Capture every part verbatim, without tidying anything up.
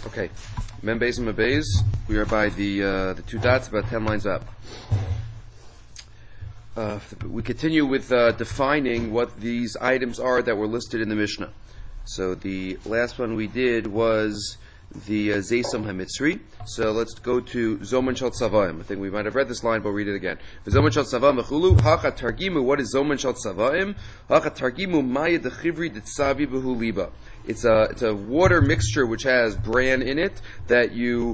Okay, Mem Beis and Mem we are by the uh, the two dots, about ten lines up. Uh, we continue with uh, defining what these items are that were listed in the Mishnah. So the last one we did was the uh, Zeisam HaMitzri. So let's go to Zoman Shal Tzavayim. I think we might have read this line, but we'll read it again. Zoman Shal Tzavayim V'chulu Hacha Targimu. What is Zoman Shal Tzavayim? Hacha Targimu Maya Dechivri Ditzavi B'hu Liba. It's a it's a water mixture which has bran in it that you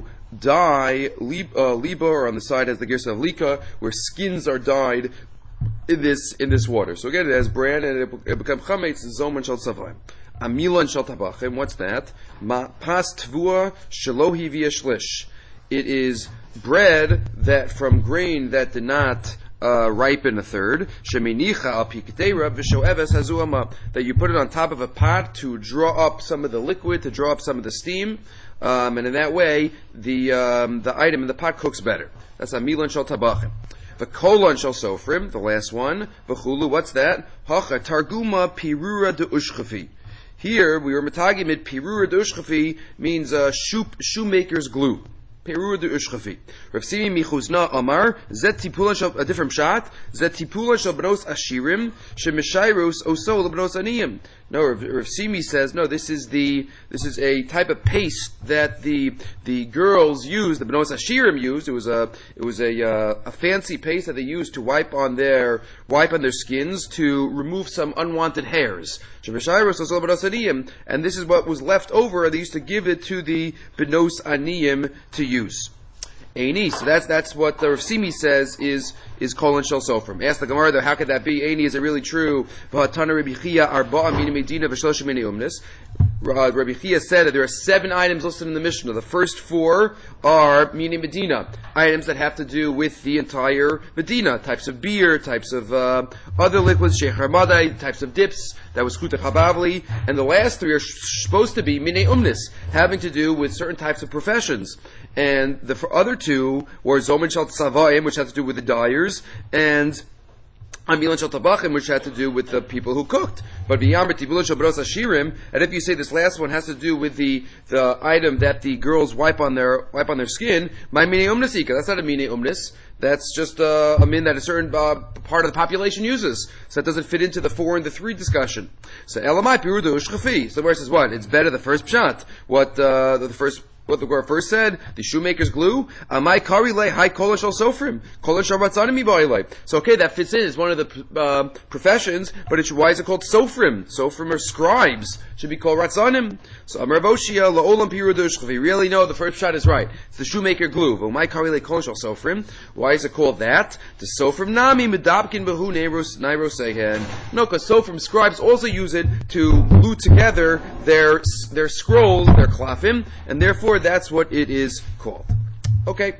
dye lib, uh, liba, or on the side has the girsa of lika, where skins are dyed in this in this water. So again, it has bran and it, it becomes chametz. Zoman Shal Tzavayim. Amilon Shal Tabachim. What's that? Ma pas tvua shalohi v'yashlish. It is bread that from grain that did not uh, ripen a third. Sheminicha al pikteira v'shoeves hazuama. That you put it on top of a pot to draw up some of the liquid, to draw up some of the steam, um, and in that way the um, the item in the pot cooks better. That's Amilon Shal Tabachim. V'kolon Shal Sofrim. The last one. V'chulu. What's that? Hacha targuma pirura de ushchafi. Here, we were matagim it, pirura de ushchafi means uh, shoe, shoemaker's glue. Pirura de ushchafi. Rav Simi Michuzna Amar, zet tipula shal, a different shot, zet tipula shal b'nos ashirim, shemeshayros oso l'b'nos aniyim. No, Rav, Rav Simi says, no, this is the, this is a type of paste that the, the girls used, the b'nos ashirim used. It was a, it was a, uh, a fancy paste that they used to wipe on their, wipe on their skins to remove some unwanted hairs. Shemeshayros oso l'b'nos aniyim. And this is what was left over. They used to give it to the b'nos aniyim to use. Eini, so that's that's what the Rav Simi says is is kolon shel sofrim. Ask the Gemara though, how could that be? Eini, is it really true? V'hatana Rabbi Chia arba'a min medina v'shlosh min umnis. Rabbi Chia said that there are seven items listed in the Mishnah. The first four are mini Medina, items that have to do with the entire Medina, types of beer, types of uh, other liquids, sheikh harmadai, types of dips. That was kuta chabavli, and the last three are sh- supposed to be mini umnis, having to do with certain types of professions. And the other two were Zoman Shal Tzavayim, which had to do with the dyers, and Amilon Shal Tabachim, which had to do with the people who cooked. But B'yam B'tibulot Shal B'ros Ashirim, and if you say this last one has to do with the the item that the girls wipe on their wipe on their skin, my mini umnisika, that's not a mini umnis. That's just uh, a min that a certain uh, part of the population uses. So that doesn't fit into the four and the three discussion. So Elamai Pirudu Ushchafi. So where it says what? It's better the first pshat. What uh, the first What the Gemara first said, the shoemaker's glue. Amai kari le hai kolash al sofrim, kolash arbatzanim ibailei. So okay, that fits in. It's one of the uh, professions, but it's why is it called sofrim? Sofrim are scribes. Should be called ratzanim. So Amar Voshia laolam pirudush. If you really know, the first shot is right. It's the shoemaker glue. Amai kari le kolash al sofrim. Why is it called that? The sofrim nami medabkin behu neiros nairosehen. No, because sofrim scribes also use it to glue together their their scrolls, their klafim, and therefore that's what it is called. Okay.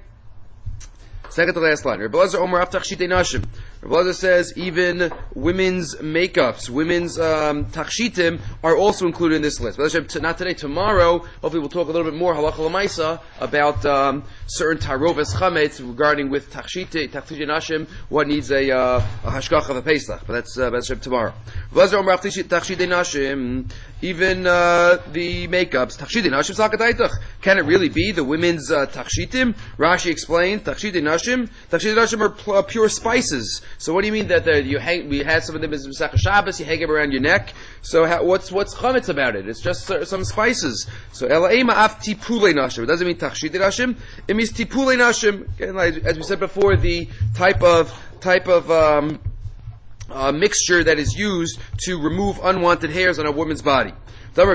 Second to last line. Rabbi Elazar Omer Av Tachshitei Nashim. Rabbi Elazar says even women's makeups, women's um, tachshitim are also included in this list. But not today, tomorrow, hopefully we'll talk a little bit more halacha l'maisa about um, certain taroves chametz regarding with tachshitei, tachshitei nashim, what needs a, uh, a hashgacha of a pesach. But that's uh, that's tomorrow. Rabbi Elazar Omer Av Tachshitei Nashim. Even uh, the makeups, tachshitei nashim sakadaitach. Can it really be the women's uh, tachshitim? Rashi explained, tachshitei nashim, tachshitei nashim are pl- uh, pure spices. So what do you mean that the, you hang? We had some of them as Masechah Shabbos. You hang them around your neck. So how, what's what's chametz about it? It's just uh, some spices. So elaima af tipulei nashim. It doesn't mean tachshitei nashim. It means tipulei nashim. And like, as we said before, the type of type of um, Uh, mixture that is used to remove unwanted hairs on a woman's body. Young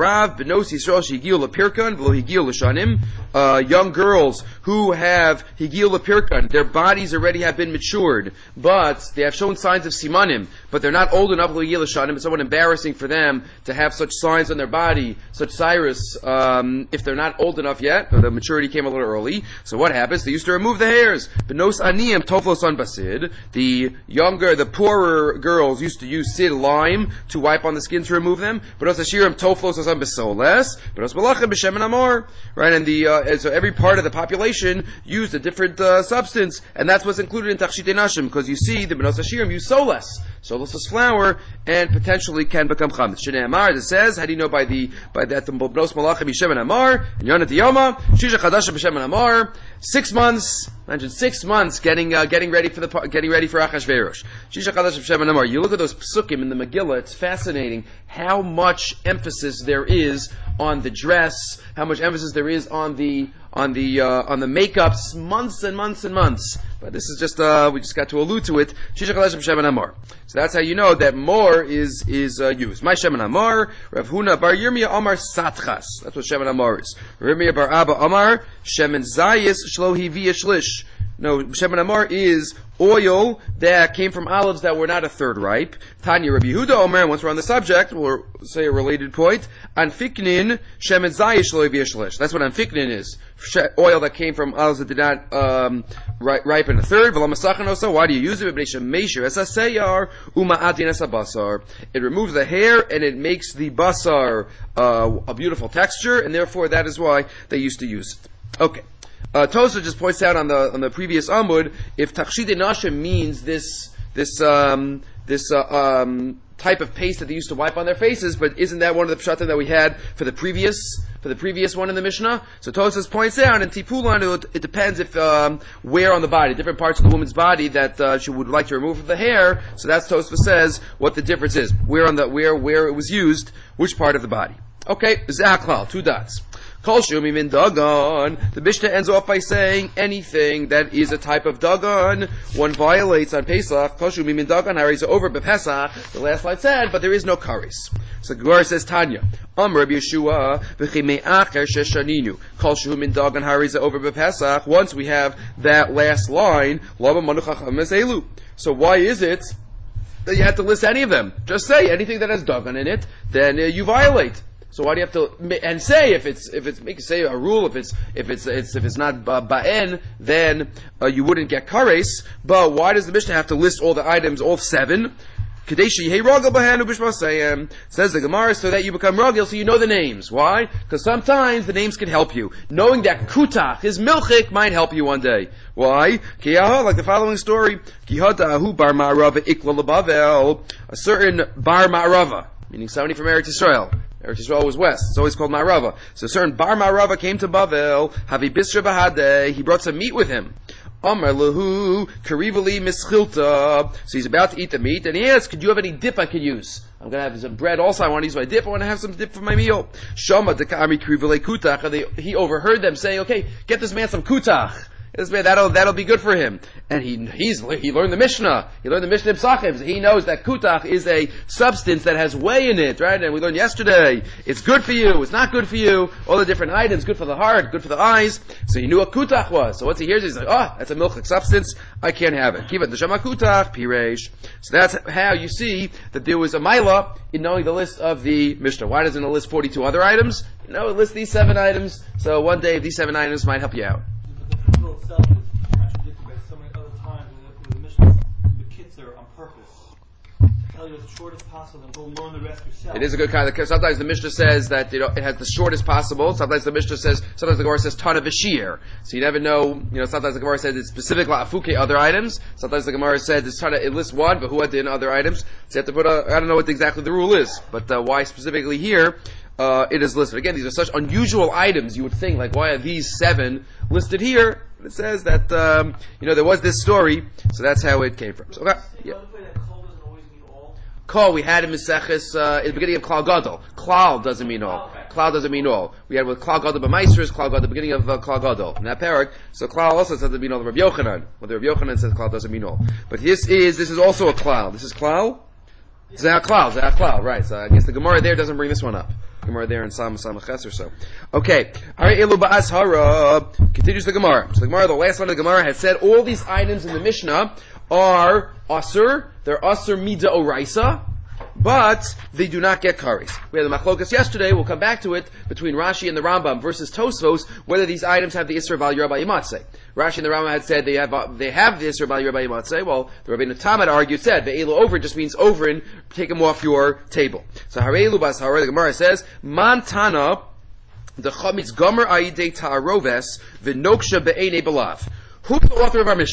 girls who have higil lepirkan, their bodies already have been matured, but they have shown signs of simanim, but they're not old enough higil l'shanim. It's somewhat embarrassing for them to have such signs on their body, such cyrus, um, if they're not old enough yet, or the maturity came a little early. So what happens? They used to remove the hairs. Benos aniyim toflos on basid. The younger, the poorer girls used to use sid lime to wipe on the skin to remove them. Benos ashirim toflos on besoles. Benos balachim b'shemen amor. Right, and the uh, and so every part of the population used a different uh, substance, and that's what's included in tachshitei nashim. Because you see, the benos ashirim use soles. So lusus flour and potentially can become chametz. Shnei amar, it says, how do you know by the by that the bnos malachim yishemen amar and yonat yoma shisha chadasha b'shemen amar? Six months. Imagine six months getting uh, getting ready for the getting ready for Achashverosh. Shisha chadasha b'shemen amar. You look at those psukim in the Megillah. It's fascinating how much emphasis there is on the dress, how much emphasis there is on the on the uh, on the makeups, months and months and months. But this is just uh, we just got to allude to it. Shisha chadasha b'shemen amar. So that's how you know that more is is uh, used. My shemen amar, Rav Huna bar Yirmiyah amar satchas. That's what shemen amar is. Rav Yirmiyah bar Abba amar shemen zayis shlo hivi shlish. No, shemen amar is oil that came from olives that were not a third ripe. Tanya Rabbi Yehuda Omer, once we're on the subject, we'll say a related point. Anfiknin shemen zayis shlo hivi shlish. That's what anfiknin is. Oil that came from olives that did not um, ripen a third. Why do you use it? It removes the hair and it makes the basar uh, a beautiful texture, and therefore that is why they used to use it. Okay. Uh, Tosa just points out on the on the previous Amud, if tachshid nashim means this this um, this uh, um, type of paste that they used to wipe on their faces, but isn't that one of the pshatim that we had for the previous for the previous one in the Mishnah? So Tosas points out in Tipulan it, it depends if um, where on the body, different parts of the woman's body that uh, she would like to remove the hair. So that's Tosfos says what the difference is, where on the where where it was used, which part of the body. Okay, Zaklal, two dots. Kol shumi min dagan. The Mishnah ends off by saying anything that is a type of dagan, one violates on Pesach. Kol shumi min dagan haris over b'Pesach. The last slide said, but there is no karis. So the Gemara says Tanya, Am Rabbi Yeshua v'chi me'acher sheshaninu. Kol shumi min dagan haris over b'Pesach. Once we have that last line, lama manu chacham elu. So why is it that you have to list any of them? Just say anything that has dagan in it, then uh, you violate. So why do you have to and say if it's if it's make say a rule if it's if it's, it's if it's not uh, ba'en then uh, you wouldn't get kares. But why does the Mishnah have to list all the items, all seven? Kadeshi hey ragel bahanu b'shmasayim, says the Gemara, so that you become ragel, so you know the names. Why? Because sometimes the names can help you. Knowing that kutach is milchik might help you one day. Why? Kiyaha, like the following story. Kihadahu bar ma'arava ikla lebavel, a certain bar ma'arava, meaning somebody from Eretz Yisrael. Eretz Yisrael was west. It's always called Ma'arava. So a certain Bar Ma'arava came to Bavel. Havi Bisra Bahadeh. He brought some meat with him. Amar Lahu Karivali Mischilta. So he's about to eat the meat, and he asks, "Could you have any dip I could use? I'm going to have some bread. Also, I want to use my dip. I want to have some dip for my meal." Shama Dekami Karivali Kutach. And he overheard them saying, "Okay, get this man some kutach. This man, that'll that'll be good for him." And he he's he learned the Mishnah. He learned the Mishnah Psachim. So he knows that kutach is a substance that has whey in it, right? And we learned yesterday, it's good for you, it's not good for you. All the different items, good for the heart, good for the eyes. So he knew what kutach was. So once he hears it, he's like, "Oh, that's a milchik substance. I can't have it." Keep it. Neshama kutach piresh. So that's how you see that there was a maila in knowing the list of the Mishnah. Why doesn't it list forty-two other items? You know, it lists these seven items. So one day, these seven items might help you out. Itself is contradicted by so many other times in the, in the Mishnah, the kitzur on purpose. Tell you as short as possible and go learn the rest yourself. It is a good kind of, sometimes the Mishnah says that, you know, it has the shortest possible. Sometimes the Mishnah says, sometimes the Gemara says Tana V'Shir. So you never know, you know, sometimes the Gemara says it's specific la'afuke other items. Sometimes the Gemara says it's Tana, it lists one, but who had in other items. So you have to put a, I don't know what exactly the rule is, but uh, why specifically here, uh, it is listed. Again, these are such unusual items, you would think, like, why are these seven listed here? It says that, um, you know, there was this story, so that's how it came from. So, okay. Yeah. Kol, we had in Meseches, uh, in the beginning of Klal Gadol. Klal doesn't mean all. Klal doesn't mean all. We had with Klal Gadol b'Maisers, Klal Gadol at the beginning of uh, Klal Gadol. In that parak, so Klal also doesn't mean all. The Rabbi Yochanan, but the Rabbi Yochanan says Klal doesn't mean all. But this is, this is also a Klal. This is Klal? Zeh Klal, Zeh Klal, right. So I guess the Gemara there doesn't bring this one up. Gemara there in Sam Samaches or so. Okay. Continues the Gemara. So the Gemara, the last one of the Gemara has said all these items in the Mishnah are asur, they're asur mida oraisa, but they do not get karis. We had the machlokas yesterday, we'll come back to it, between Rashi and the Rambam versus Tosfos, whether these items have the Isser Val Yerba Yimatzeh. Rashi and the Rambam had said they have uh, they have the Isser Val Yerba Yimatzeh. Well, the Rabbeinu Tam had argued, said, Ve'elu over just means over and take them off your table. So Hare'elu Bas Hara, the Gemara says, Mantana, the Chametz Gomer Aidei Ta'aroves, V'noksha Be'enei Belav. Who's the author of our Mishnah?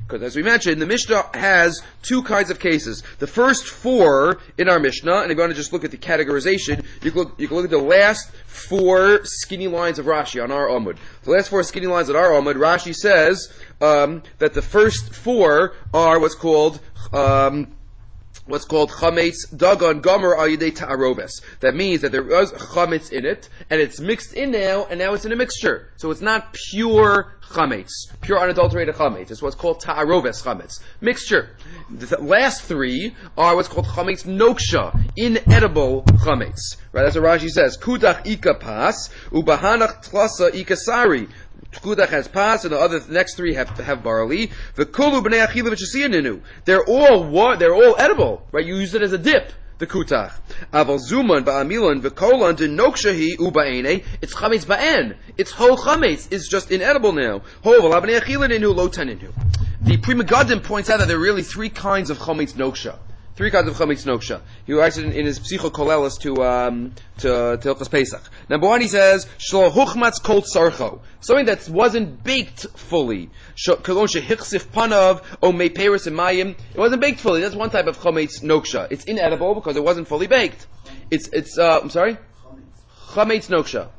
Because as we mentioned, the Mishnah has two kinds of cases. The first four in our Mishnah, and if you want to just look at the categorization, you can look, you can look at the last four skinny lines of Rashi on our Amud. The last four skinny lines on our Amud, Rashi says um, that the first four are what's called um, what's called chametz dagon gomer al yedei ta'aroves. That means that there was chametz in it, and it's mixed in now, and now it's in a mixture. So it's not pure chametz, pure unadulterated chametz. It's what's called ta'aroves chametz, mixture. The th- last three are what's called chametz noksha, inedible chametz. Right? That's what Rashi says. Kudach ika pas, ubahanach tlasa ika sari. Kudach has pas, and the other the next three have have barley. The kulu b'nei achila v'shasiyanu. They're all what? They're all edible, right? You use it as a dip. The kutach. Aval zuman ba'amilan v'kolan denokshahi uba'ene. It's chametz ba'en. It's whole chametz. It's just inedible now. Hoval b'nei achila ninu lo taninu. The Pri Megadim points out that there are really three kinds of chametz noksha. Three kinds of chametz noksha. He writes it in, in his Psicho Kolelis to um to to Hilchos Pesach. Number one, he says shlo huchmatz kol tzarcho, something that wasn't baked fully. Kolon shehichsif panav o meiperis emayim. It wasn't baked fully. That's one type of chametz noksha. It's inedible because it wasn't fully baked. It's it's uh I'm sorry. Chametz noksha.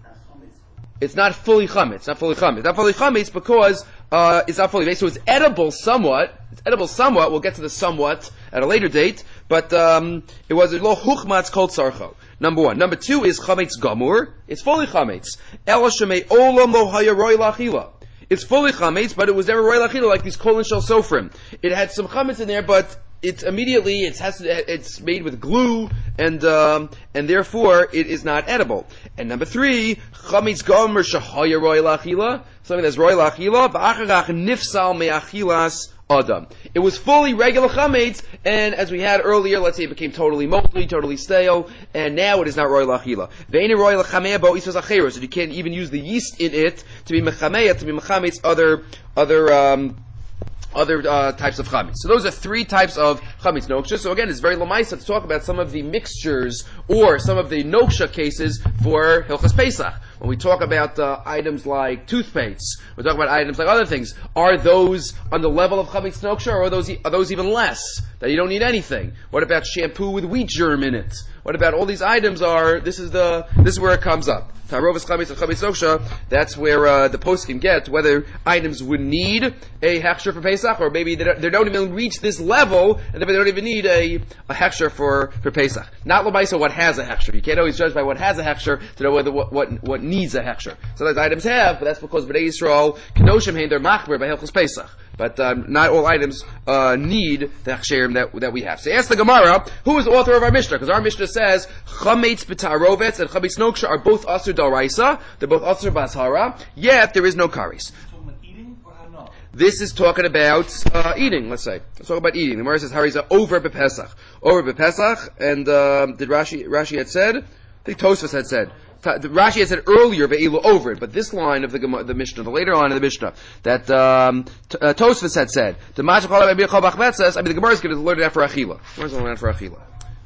It's not fully chametz. Not fully chametz. Not fully chametz because uh, it's not fully baked. So it's edible somewhat. It's edible somewhat. We'll get to the somewhat at a later date. But um, it was a lo huchmatz kol tzarcho. Number one. Number two is chametz gamur. It's fully chametz. Ela shemei olam lo haya roi lachila. It's fully chametz, but it was never roi lachila like these kolin shel sofrim. It had some chametz in there, but it's immediately it has to, it's made with glue, and um, and therefore it is not edible. And number three, chametz gomer shahaya roi lachila, something that's roi lachila, v'acharach nifsal me'achilas adam. It was fully regular chametz, and as we had earlier, let's say it became totally moldy, totally stale, and now it is not roi lachila. Ve'ein roi lachamea bo isos acheros, so you can't even use the yeast in it to be mechamea, to be mechametz other other. Um, other uh, types of chametz. So those are three types of chametz noksha. So again, it's very lamaisa to talk about some of the mixtures or some of the noksha cases for Hilchos Pesach. When we talk about uh, items like toothpaste, we talk about items like other things. Are those on the level of chametz noksha, or are those are those even less? That you don't need anything. What about shampoo with wheat germ in it? What about all these items? Are this is the this is where it comes up. Tarovas chametz and chametz noksha. That's where uh, the post can get whether items would need a hechsher for Pesach, or maybe they don't, they don't even reach this level, and they don't even need a, a hechsher for, for Pesach. Not l'maisa what has a hechsher. You can't always judge by what has a hechsher to know whether what what, what needs a hechsher. Sometimes items have, but that's because Bnei Yisrael kenoshim hein they're machmer by Hilchos Pesach. But um, not all items uh, need the hechsherim that that we have. So ask the Gemara, who is the author of our Mishnah? Because our Mishnah says chametz b'tarovetz and chametz noksha are both asur d'oraisa. They're both asur b'ashara. Yet there is no karis. This is talking about uh, eating. Let's say let's talk about eating. The Gemara says hariza over b'pesach, over b'pesach, and um, did Rashi Rashi had said? I think Tosfos had said. Rashi had said earlier, Be'ilu over it, but this line of the the Mishnah, the later line of the Mishnah, that um, uh, Tosfos had said, the Machal Bach says, I mean, the Gemara is going to learn it after Achila. Where's the learn it for Achila?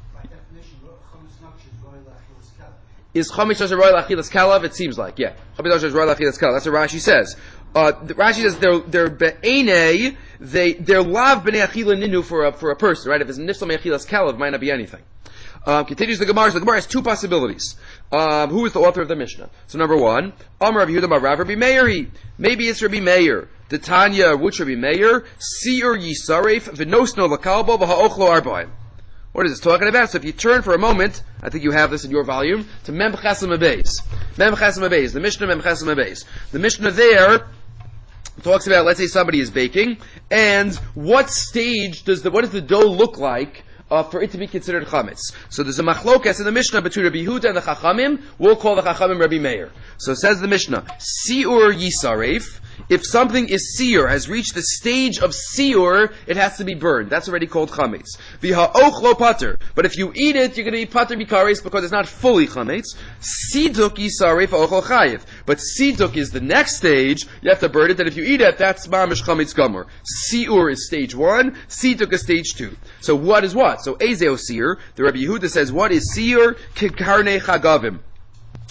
Is Chametz Noksha Roy Lachilas Kalav? It seems like, yeah. Chametz Noksha Roy Lachilas Kalav. That's what Rashi says. Uh, Rashi says they're they're be'enei, they they're lav b'nei achila ninu for a for a person, right? If it's nifsal me'achilas kalav, it might not be anything. Um, continues the Gemara. So the Gemara has two possibilities. Um, who is the author of the Mishnah? So number one, Amar Rav Yehuda Bar Rav Rabbi Meir. Maybe it's Rabbi Meir. The Tanya, which Rabbi Meir? Seir yisaref v'nosno lakalbo v'ha'ochlo arba'im. What is this talking about? So if you turn for a moment, I think you have this in your volume, to Mem Chesem Abeis. Mem Chesem Abeis. The Mishnah Mem Chesem Abeis. The Mishnah there talks about, let's say somebody is baking, and what stage does the, what does the dough look like Uh, for it to be considered chametz? So there's a machlokas in the Mishnah between Rabbi Yehuda and the Chachamim. We'll call the Chachamim Rabbi Meir. So it says the Mishnah, Siur Yisaref. If something is Siur, has reached the stage of Siur, it has to be burned. That's already called chametz. V'ha'och lo pater. But if you eat it, you're going to be pater bikares because it's not fully chametz. Siduk Yisaref ochol chayev. But Siduk is the next stage. You have to burn it. And if you eat it, that's mamish chametz gomer. Siur is stage one. Siduk is stage two. So what is what? So Ezeo Seir, the Rabbi Yehuda says, what is Seir? Kikarne Chagavim.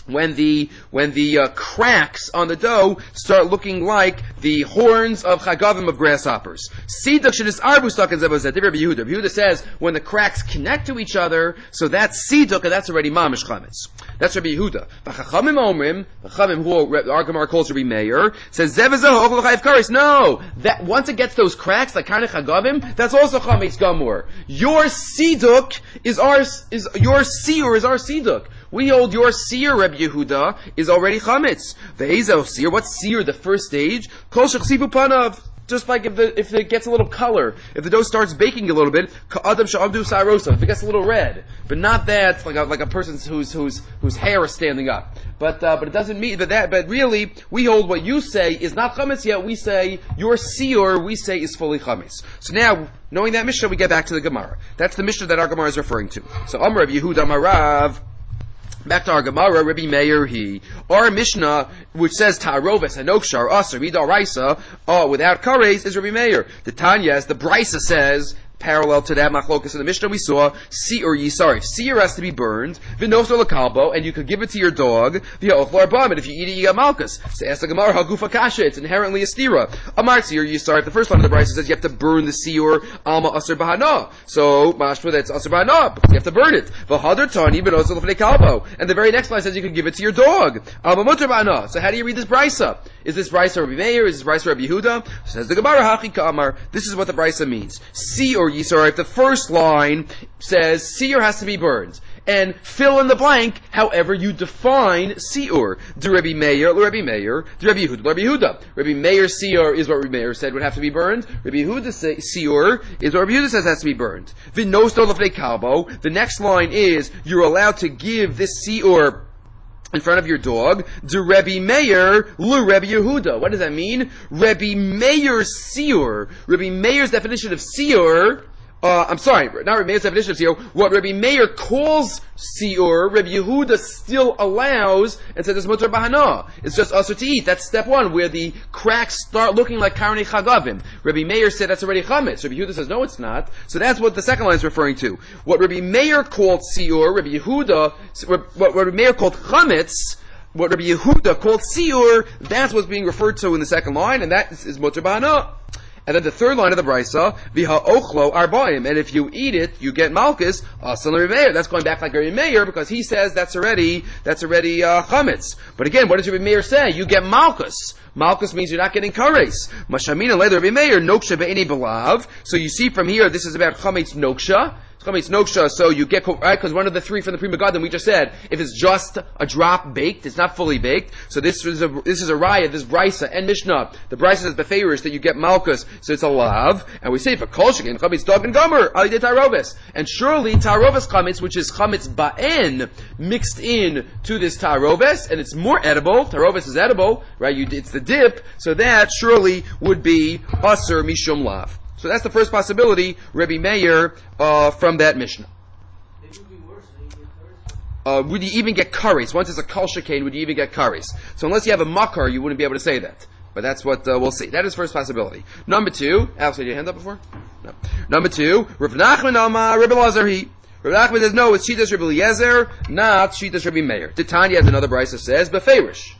when the when the uh, cracks on the dough start looking like the horns of chagavim of grasshoppers. Siduk shedis arbu stuck in zebozet. Rabbi Yehuda. Rabbi Yehuda says when the cracks connect to each other, so that's siduk, and that's already mamish chametz. That's Rabbi Yehuda. V'chachamim omrim, v'chachamim who our Gemara calls Rabbi Meir, says zebozet ochel chayiv kares. No, that once it gets those cracks like kind of chagavim, that's also chametz gamur. Your siduk is our is your seer is our siduk. We hold your seer, Rabbi Yehuda, is already chametz. The Ezel seer, what's seer, the first stage? Kol shechsivu panav. Just like if the, if it gets a little color, if the dough starts baking a little bit, ka'adam sha'amdu sa'arosa, if it gets a little red, but not that like a, like a person whose whose whose hair is standing up. But uh, but it doesn't mean but that. But really, we hold what you say is not chametz yet. We say your seer, we say is fully chametz. So now, knowing that Mishnah, we get back to the Gemara. That's the Mishnah that our Gemara is referring to. So Amar Rabbi Yehuda Marav. Back to our Gemara, Rabbi Meir, he, our Mishnah, which says Ta'aroves and Okshar, Aser, Midaraisa, oh, without kares, is Rabbi Meir. The Tanya, as the Brisa says, parallel to that machlokas in the Mishnah we saw, si or yisar. If seer has to be burned, v'nosor lekalbo, and you could give it to your dog, v'yochlar bam, and if you eat it, you get malchus. So ask the Gemara, hagufa kasha, it's inherently a stira. Amar seer yisar, if the first line of the Brisa says you have to burn the seer, alma aser bahana. So, mashma, that's aser bahana, because you have to burn it. V'hadar tani, v'nosor lekalbo. And the very next line says you can give it to your dog. Alma mutar bahana. So how do you read this Brisa? Is this Brisa Rabbi Meir? Is this Brisa Rabbi Yehuda? Says the Gemara, hachi ka'amar. This is what the Brisa means. Si or Yisar, if the first line says seer has to be burned, and fill in the blank however you define seer. De Rabbi Meir, Rabbi Meir, De Rabbi Yehuda, Rabbi Yehuda. Rabbi Meir seer is what Rabbi Meir said would have to be burned. Rabbi Yehuda say, seer is what Rabbi Yehuda says has to be burned. V'nosto lefnei kalbo. The next line is you're allowed to give this seer in front of your dog. De Rabbi Meir, Lu Rabbi Yehuda. What does that mean? Rabbi Meir's seer. Rabbi Meir's definition of seer. Uh, I'm sorry, not Rabbi Meir's definition of seer. What Rabbi Meir calls seer, Rabbi Yehuda still allows and says it's mutar bahana. It's just also to eat. That's step one, where the cracks start looking like karnei chagavim. Rabbi Meir said that's already chametz. Rabbi Yehuda says no, it's not. So that's what the second line is referring to. What Rabbi Meir called seer, Rabbi Yehuda, what Rabbi Meir called chametz, what Rabbi Yehuda called seer, that's what's being referred to in the second line, and that is, is mutar bahana. And then the third line of the Brisa, Viha Ochlo Arbaim, and if you eat it, you get Malchus, Asan Rabbi Meir. That's going back like Rabbi Meir, because he says that's already, that's already, uh, Chametz. But again, what does Rabbi Meir say? You get Malchus. Malchus means you're not getting Kares. Mashamina later Rabbi Meir, Noksha Be'eni Belav. So you see from here, this is about Chametz Noksha. Chametz Noksha, so you get, right, because one of the three from the Pri Megadim we just said, if it's just a drop baked, it's not fully baked. So this is a, this is a raya, this Brisa and Mishnah. The Brisa says Beferish that you get Malchus, so it's a lav. And we say for Kol Shekin, Chametz Dog and Gomer, Alidei Taroves. And surely Taroves Chametz, which is Chametz Ba'en, mixed in to this Taroves, and it's more edible. Taroves is edible, right? You, it's the dip, so that surely would be Aser Mishum Lav. So that's the first possibility, Rabbi Meir, uh, from that Mishnah. It would be worse than you get Uh, would you even get kares? Once it's a kol shekain, would you even get kares? So unless you have a makar, you wouldn't be able to say that. But that's what uh, we'll see. That is first possibility. Number two, Alex, had your hand up before? No. Number two, Rav Nachman Alma, Rabbi Lazar he. Rav Nachman says, no, it's Shitas Rabbi Eliezer, not Shitas Rabbi Meir. Titania has another brisa says, Beferish.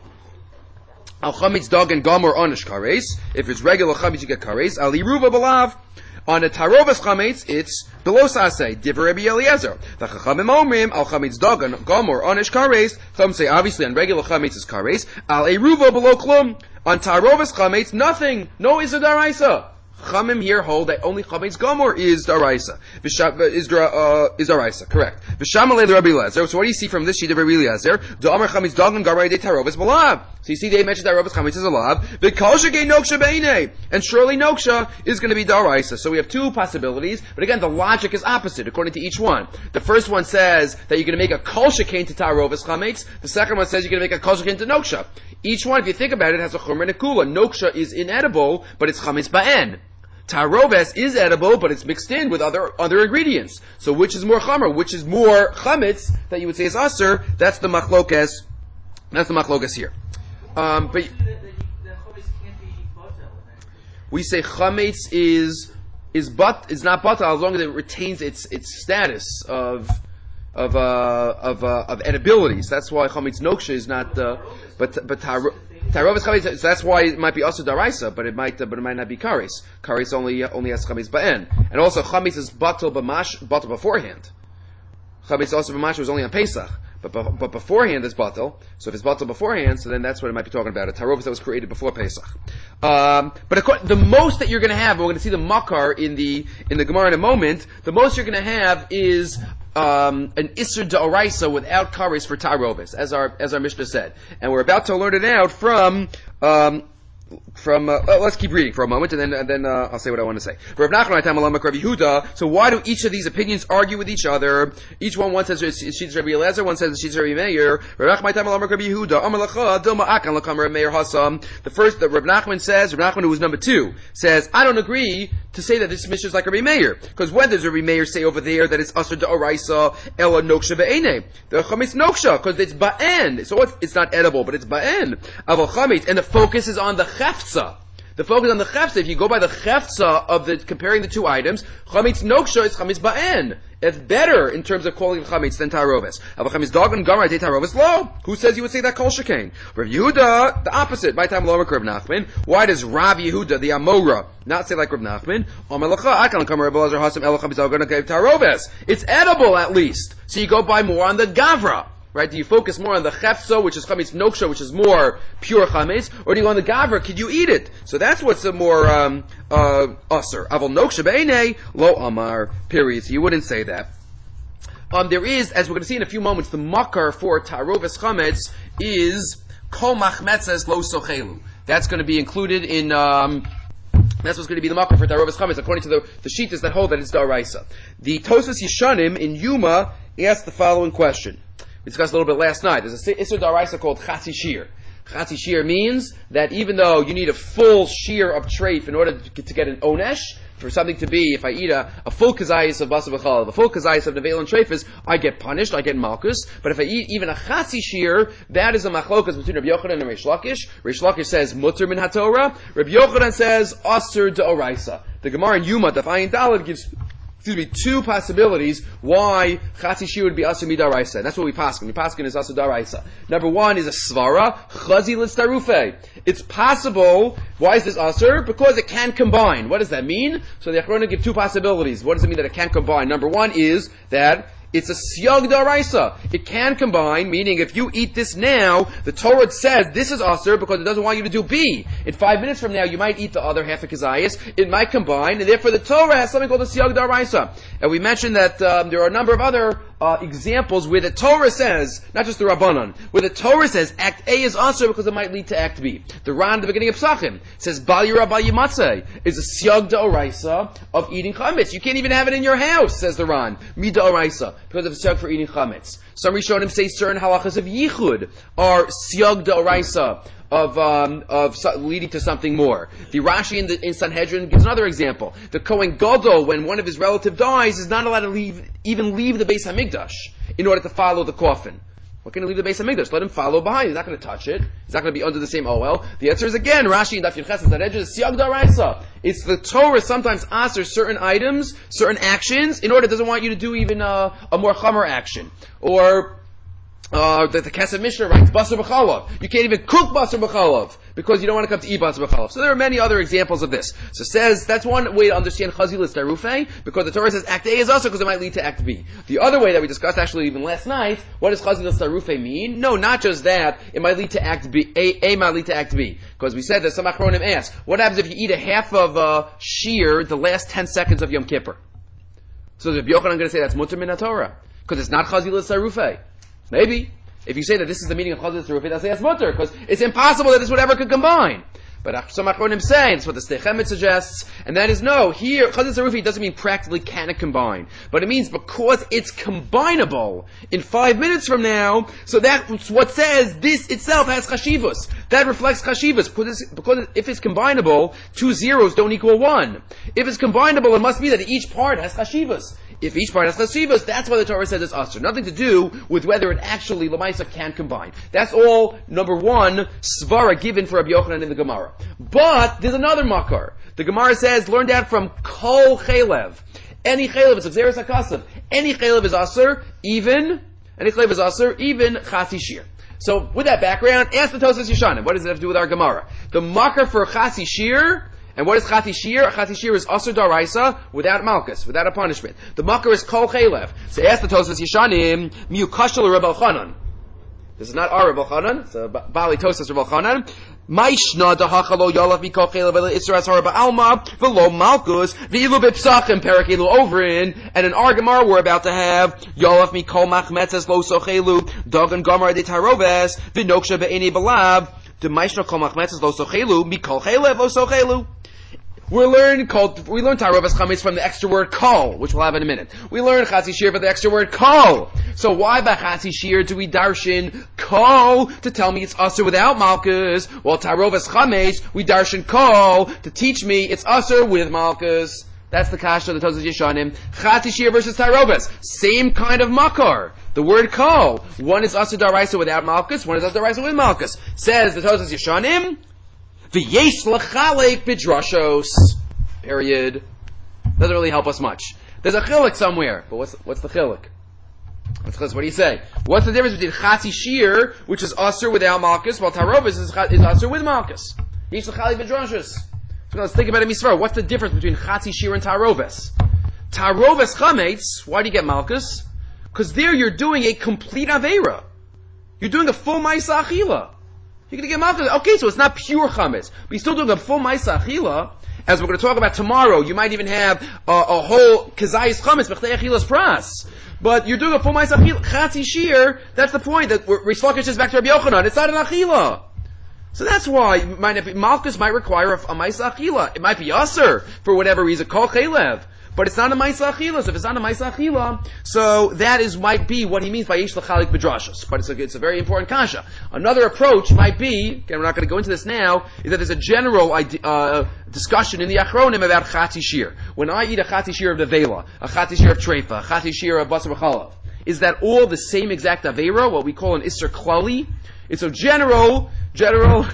Al chametz dog and gomer onish kares. If it's regular chametz, you get kares. Al iruva belav. On a tarovas chametz, it's below saseh. Divrei Rabbi Eliezer. The chachamim omrim al chametz dog and gomer onish kares. Some say obviously on regular chametz is kares. Al iruva below klum. On tarovas chametz, nothing. No is a daraisa. Chamim here hold that only chametz gomer is daraisa. Is uh, is daraisa, correct? V'shamalei Rabbi Eliezer. So what do you see from this sheet of Rabbi Eliezer? The Amar chametz dog and gomer de tarovas belav. So you see they mentioned that tarovas chametz is a lav. V'kol shegei noksha beine, and surely noksha is going to be daraisa. So we have two possibilities, but again the logic is opposite according to each one. The first one says that you're going to make a kol shekain to tarovas chametz. The second one says you're going to make a kol shekain to noksha. Each one, if you think about it, has a chomer and a kula. Noksha is inedible, but it's chametz ba'en. Taroves is edible, but it's mixed in with other other ingredients. So which is more chamer? Which is more chametz that you would say is aser? That's the machlokas. That's the machlokas here. Um, but we say chametz is is but is not batal as long as it retains its its status of of uh, of uh, of edibilities. That's why chametz noksha is not. Uh, but but tarovis chametz. So that's why it might be also daraisa, but it might uh, but it might not be kares. Kares only uh, only has chametz ba'en, and also chametz is batal b'mash batal beforehand. Chametz also b'mash was only on Pesach. But, but beforehand is batal. So if it's batal beforehand, so then that's what it might be talking about. A tarovis that was created before Pesach. Um, but of the most that you're going to have, and we're going to see the makar in the in the Gemara in a moment. The most you're going to have is um, an isser d'oraisa without kares for tarovis, as our as our Mishnah said, and we're about to learn it out from. Um, From uh, oh, let's keep reading for a moment, and then and then uh, I'll say what I want to say. Rav Nachman, Rabbi Yehuda. So why do each of these opinions argue with each other? Each one one says she's Rabbi Eliezer, one says she's Rabbi Meir. Rav Nachman, Rabbi Yehuda. Amar lacha dilma akan lakam Rabbi Meir hasam. The first that Rav Nachman says, Rav Nachman, who was number two, says I don't agree to say that this mission is like Rabbi Meir, because when does Rabbi Meir say over there that it's asur d'oraisa ela noksha be'ene? The chametz noksha, because it's ba'en, so it's, it's not edible, but it's ba'en. Aval chametz, and the focus is on the chefza. The focus on the chefza, if you go by the chefza of the, comparing the two items, chametz noksha is chametz ba'en. It's better in terms of calling chametz than tarovis. Aval chametz dog and gamar te tarovis lo. Who says you would say that kol shekain? Rav Yehuda, the opposite. By time lo Rav Nachman. Why does Rav Yehuda, the Amora, not say like Rav Nachman? It's edible at least. So you go by more on the gavra. Right? Do you focus more on the chefzo, which is chametz noksha, which is more pure chametz, or do you go on the gavra? Could you eat it? So that's what's a more um, uh, usser. Aval noksha be'enei lo amar. Period. So you wouldn't say that. Um, there is, as we're going to see in a few moments, the makar for tarovis chametz is kol machmetzes lo sochelu. That's going to be included in. Um, That's what's going to be the makar for tarovis chametz, according to the the shittas that hold that it's daraisa. The Tosfos Yeshanim in Yuma asked the following question. We discussed a little bit last night. There's a Isser D'Oraisa called Chatzi Shir. Chatzi Shir means that even though you need a full shear of treif in order to, to get an onesh, for something to be, if I eat a, a full kazayis of basar v'chalav, a full kazayis of nevel and treifis, I get punished, I get malchus. But if I eat even a chatzi shir, that is a machlokas between Rabbi Yochanan and Reish Lakish. Reish Lakish says mutter min haTorah. Rabbi Yochanan says asur d'oraisa. The Gemara in Yuma, Daf Ayin Daled, gives Excuse me, two possibilities why Chatzi Shir would be Asur Midaraisa. That's what we paskin. We paskin is Asur Daraisa. Number one is a Svara, Chazi Litztarufe. It's possible, why is this Asur? Because it can combine. What does that mean? So the Achrona give two possibilities. What does it mean that it can combine? Number one is that it's a siyag daraisa. It can combine, meaning if you eat this now, the Torah says this is asur because it doesn't want you to do B. In five minutes from now, you might eat the other half of kazayas. It might combine, and therefore the Torah has something called a siyag daraisa. And we mentioned that um, there are a number of other uh, examples where the Torah says, not just the Rabbanon, where the Torah says Act A is asur because it might lead to Act B. The Ran at the beginning of Psachim says Bal Yirah Bal Yimatzeh is a siyag daraisa of eating chametz. You can't even have it in your house, says the Ran. Mi daraisa. Because of siyag for eating chametz. Some Rishonim say certain halachas of yichud are siyag d'oraisa of um, of so, leading to something more. The Rashi in, the, in Sanhedrin gives another example. The Kohen Gadol, when one of his relatives dies, is not allowed to leave even leave the Beis Hamikdash in order to follow the coffin. What can he leave the Beis Hamikdash? Let him follow behind. He's not going to touch it. He's not going to be under the same O L. The answer is again, Rashi and Daf Yud Ches and Sanhedrin is siyag d'oraisa. It's the Torah sometimes asks certain items, certain actions, in order it doesn't want you to do even a, a more chamer action. Or uh, the, the Kesef Mishnah writes basar b'chalav. You can't even cook basar b'chalav because you don't want to come to eat basar b'chalav. So there are many other examples of this. So it says that's one way to understand chazilas darufei, because the Torah says Act A is also because it might lead to Act B. The other way that we discussed actually even last night, what does chazilas darufei mean? No, not just that. It might lead to Act B. A, A might lead to Act B. Because we said that some achronim ask, what happens if you eat a half of uh, shear the last ten seconds of Yom Kippur? So is Rabbi Yochanan going to say that's mutter min haTorah? Because it's not chazilas darufei. Maybe. If you say that this is the meaning of chazilas darufei, they'll say that's mutter, because it's impossible that this would ever could combine. But some achronim say, that's what the Sdei Chemet suggests, and that is no, here, chazilas darufei doesn't mean practically can it combine, but it means because it's combinable in five minutes from now, so that's what says this itself has chashivus. That reflects chashivus, because, it's, because if it's combinable, two zeros don't equal one. If it's combinable, it must be that each part has chashivus. If each part has chashivas, that's why the Torah says it's asur. Nothing to do with whether it actually lamaisa can combine. That's all number one svara given for Rabbi Yochanan in the Gemara. But there's another makar. The Gemara says learned that from kol chelev. Any chelev, it's a xeris hakasav. any chaylev is aser, even, any chaylev is aser, even chasi shir. So, with that background, ask the Tosas Yeshanim, what does it have to do with our Gemara? The makar for chasi shir, and what is chati shir? A chati shir is asur daraisa without malchus, without a punishment. The makar is kol chaylev. So ask the Tosas Yeshanim, miu kashal Reb Elchanan. This is not our Reb Elchanan, it's a Bali Tosas Reb Elchanan. Maishna dahachalo yalav mikol chaylev el isra asar ba'alma v'lo malchus v'ilu b'psachim perikilu overin. And in our Gemara we're about to have yalav mikol machmetzes lo sochelu dagan gamar de taroves v'noksha be'eni balav the maishna kol machmetzes lo sochelu mikol chaylev lo sochelu. We learn called, we learn Tarovas Chametz from the extra word kol, which we'll have in a minute. We learn Chatzi Shir for the extra word kol. So why by Chatzi Shir do we darshan kol to tell me it's asur without malchus, while Tarovas Chametz we darshan kol to teach me it's asur with malchus? That's the kasha of the Tosas Yeshanim. Chatzi Shir versus Tarovas, same kind of makar. The word kol, one is asur daraisa without malchus, one is asur daraisa with malchus. Says the Tosas Yeshanim, V'yesh l'chalek b'drashos. Period. Doesn't really help us much. There's a chiluk somewhere, but what's what's the chiluk? What's, what do you say? What's the difference between chatzi shir, which is asur without malchus, while tarovas is, is asur with malchus? Yesh l'chalek b'drashos. So let's think about it, Misra. What's the difference between chatzi shir and tarovas? Tarovas chametz. Why do you get malchus? Because there you're doing a complete aveira. You're doing a full ma'isa achila. You're going to get malchus. Okay, so it's not pure chametz, but you're still doing a full ma'isa achila. As we're going to talk about tomorrow, you might even have a, a whole kazayis chametz b'chtei achilas pras. But you're doing a full ma'isa achila. Chatzi shir, that's the point. That Reish Lakish is back to Rabbi Yochanan. It's not an achila. So that's why might malchus might require a, a ma'isa achila. It might be aser for whatever reason, kol chaylev. But it's not a ma'isa achila. So if it's not a ma'isa achila, so that is might be what he means by yesh l'chalik b'drashos. But it's a, it's a very important kasha. Another approach might be, again, we're not going to go into this now, is that there's a general idea, uh, discussion in the achronim about chatzi shir. When I eat a chatzi shir of nevela, a chatzi shir of treifa, a chatzi shir of basar b'chalav, is that all the same exact avera, what we call an isser klali? It's a general, general.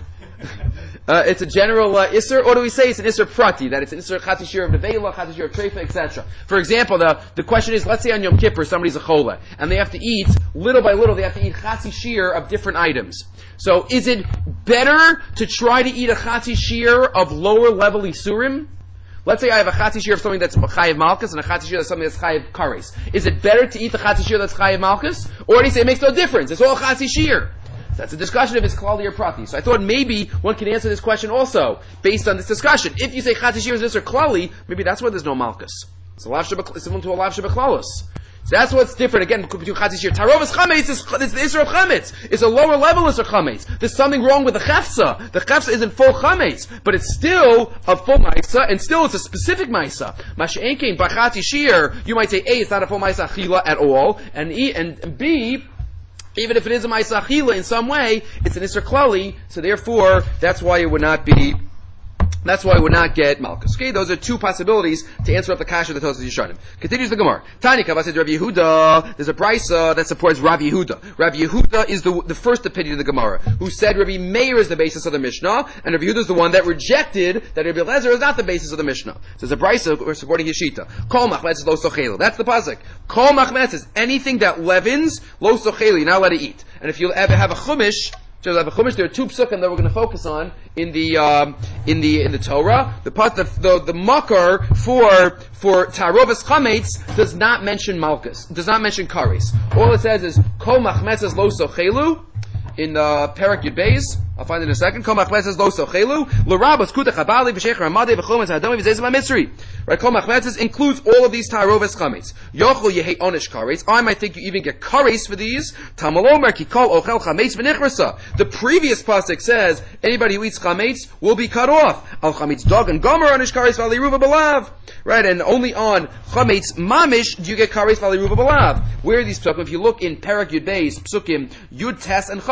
Uh, it's a general uh, isser, or do we say it's an isser prati, that it's an isser chatzi shir of nevela, chatzi shir of treifa, et cetera. For example, the, the question is, let's say on Yom Kippur somebody's a chole, and they have to eat, little by little, they have to eat chatzi shir of different items. So is it better to try to eat a chatzi shir of lower level isurim? Let's say I have a chatzi shir of something that's chayiv malchus, and a chatzi shir that's something that's chayiv kares. Is it better to eat the chatzi shir that's chayiv malchus? Or do you say it makes no difference, it's all chatzi shir? That's a discussion if it's klali or prati. So I thought maybe one can answer this question also based on this discussion. If you say chatzi shir is this or klali, maybe that's why there's no malchus. It's a lav sheba, it's similar to a lav shebeklalos. So that's what's different again between chatzi shir. Tarovas chametz is it's the isra of chametz. It's a lower level isra chametz. There's something wrong with the chefza. The chefza isn't full chametz, but it's still a full ma'isa, and still it's a specific ma'isa. Masha'enkein by chatzi shir, you might say A, it's not a full ma'isa achila at all, and E and B, even if it is a ma'isa achila in some way, it's an isser klali, so therefore, that's why it would not be, that's why it would not get malchus. Okay, those are two possibilities to answer up the kasha of the Tosas Yeshanim. Continues the Gemara. Tani Kava said Rabbi Yehuda, there's a brisa that supports Rabbi Yehuda. Rabbi Yehuda is the, the first opinion of the Gemara, who said Rabbi Meir is the basis of the Mishnah, and Rabbi Yehuda is the one that rejected that Rabbi Eliezer is not the basis of the Mishnah. So there's a brisa, we're supporting his shita. Kol machmetz lo sochelu. That's the pasuk. Kol machmetz is anything that leavens, lo sochelu, you're not allowed to eat. And if you ever have a chumash, so have a chumash, there are two psukim that we're going to focus on in the um, in the in the Torah. The part the the, the makar for for tarovas chametz does not mention malchus, does not mention kares. All it says is kol machmetzes lo sochelu in uh, Perak Yud Beis. I'll find it in a second. Kol machmetzes lo sochelu l'rabos kuta chabali v'sheicher hamadei v'chometz hadomi v'zeizim hamitzri. Right, kol machmetzes includes all of these tarovas chametz. Yochel yehei onish kares. I might think you even get kares for these. Tamalomer ki kol ochel chametz v'nichrasa. The previous pasuk says anybody who eats chametz will be cut off. Al chametz dog and gomer onish kares v'aliruva b'lav. Right, and only on chametz mamish do you get kares v'aliruva b'lav. Where are these psukim? If you look in Perak Yud Beis, psukim Yud Tes and Chaf.